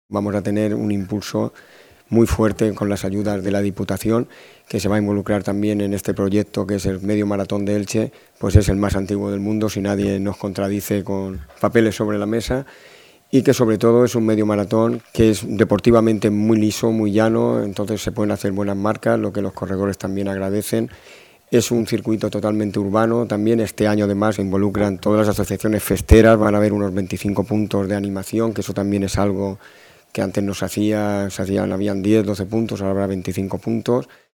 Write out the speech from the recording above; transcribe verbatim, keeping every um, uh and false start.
Vamos a tener un impulso muy fuerte con las ayudas de la Diputación, que se va a involucrar también en este proyecto que es el Medio Maratón de Elche, pues es el más antiguo del mundo, si nadie nos contradice con papeles sobre la mesa, y que sobre todo es un medio maratón que es deportivamente muy liso, muy llano, entonces se pueden hacer buenas marcas, lo que los corredores también agradecen. Es un circuito totalmente urbano, también este año además se involucran todas las asociaciones festeras, van a haber unos veinticinco puntos de animación, que eso también es algo que antes no se hacía, se hacían, habían diez, doce puntos, ahora habrá veinticinco puntos.